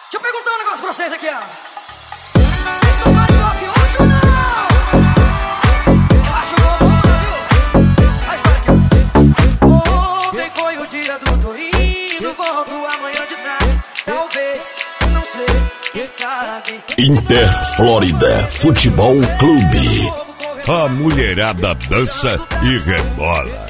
Deixa eu perguntar um negócio pra vocês aqui, ó. Vocês tomaram coffee hoje ou não? Eu acho bom, viu? A história aqui. Ontem foi o dia do tô indo, volto amanhã de tarde. Talvez, não sei, quem sabe. Inter Flórida Futebol Clube. A mulherada dança e rebola.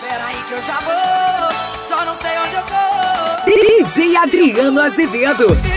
DJ Adriano Azevedo.